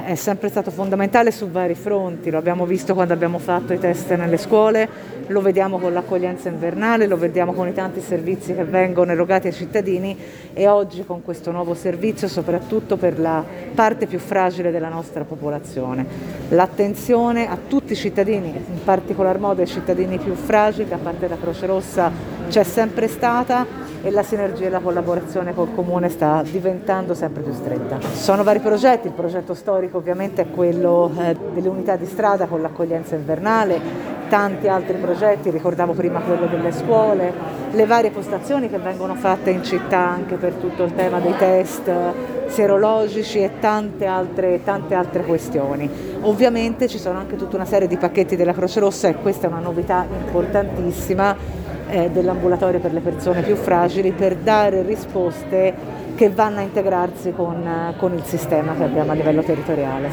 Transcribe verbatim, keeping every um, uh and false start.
è sempre stato fondamentale su vari fronti, lo abbiamo visto quando abbiamo fatto i test nelle scuole, lo vediamo con l'accoglienza invernale, lo vediamo con i tanti servizi che vengono erogati ai cittadini e oggi con questo nuovo servizio soprattutto per la parte più fragile della nostra popolazione. L'attenzione a tutti i cittadini, in particolar modo ai cittadini più fragili, da parte della Croce Rossa c'è sempre stata e la sinergia e la collaborazione col Comune sta diventando sempre più stretta. Sono vari progetti, il progetto storico ovviamente è quello eh, delle unità di strada con l'accoglienza invernale, tanti altri progetti, ricordavo prima quello delle scuole, le varie postazioni che vengono fatte in città anche per tutto il tema dei test sierologici e tante altre, tante altre questioni. Ovviamente ci sono anche tutta una serie di pacchetti della Croce Rossa e questa è una novità importantissima eh, dell'ambulatorio per le persone più fragili per dare risposte che vanno a integrarsi con, con il sistema che abbiamo a livello territoriale.